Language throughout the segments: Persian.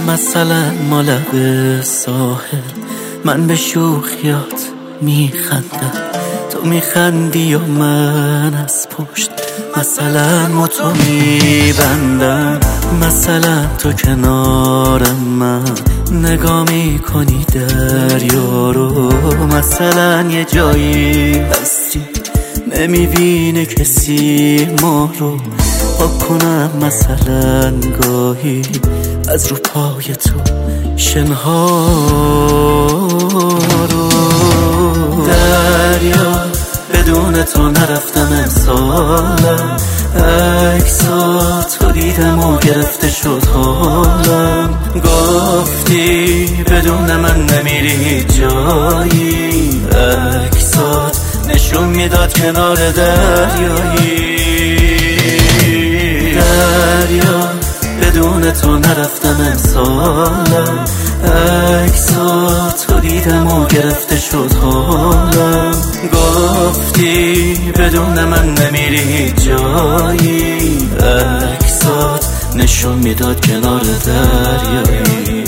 مثلا ما لب ساحل، من به شوخیات میخندم، تو میخندی یا من از پشت مثلا متو میبندم. مثلا تو کنارم من نگاه میکنی دریا رو، مثلا یه جایی هستی نمیبینه کسی ما رو. با کنم مثلا گاهی از رو پای تو شنها رو. دریا بدون تو نرفتم امسالم، عکساتو دیدم و گرفته شد حالم. گفتی بدون من نمیری جایی، عکسات نشون میداد کنار دریایی. دریا بدون تو نرفتم امسالم، عکساتو دیدم و گرفته شد حالم. گفتی بدون من نمیری جایی، عکسات نشون میداد کنار دریایی.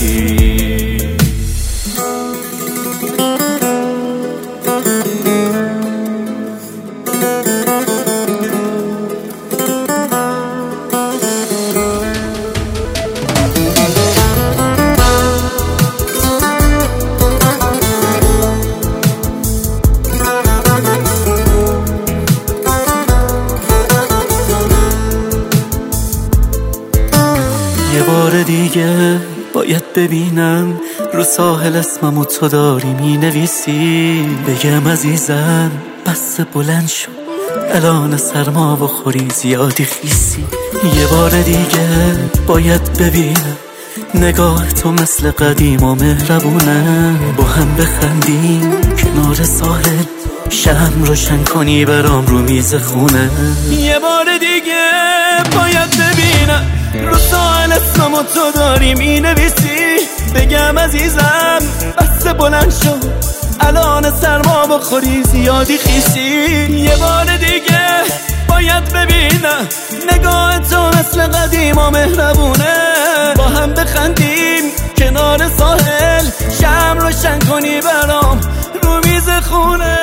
یه بار دیگه باید ببینم رو ساحل اسممو تو داری مینویسی. بگم عزیزم بس بلند شد الان سرما بخوری زیادی خیسی. یه بار دیگه باید ببینم نگاه تو مثل قدیم و مهربونه. با هم بخندیم کنار ساحل، شم روشن کنی برام رو میز خونه. یه بار دیگه باید ببینم رو ساحل اسممو تو داری مینویسی. بگم عزیزم بس بلند شد الان سرما بخوری زیادی خیسی. یه بار دیگه باید ببینم نگاه تو مثل قدیم و مهربونه. با هم بخندیم کنار ساحل، شم روشن کنی برام رو میز خونه.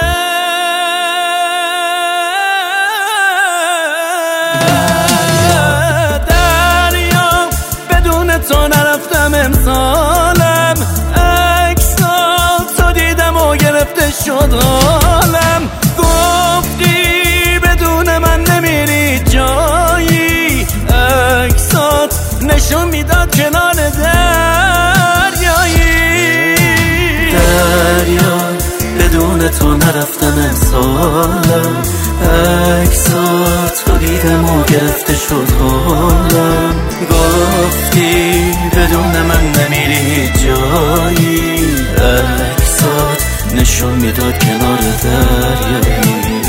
تو نرفتم امسالم، عکساتو دیدم و گرفته شد حالم. گفتی بدون من نمیری جایی، عکسات نشون میداد کنار دریایی. دریا بدون تو نرفتم امسالم، عکساتو دیدم و گرفته شد حالم. گفتی بدون من نمیری جایی، عکسات نشون میداد کنار دریایی.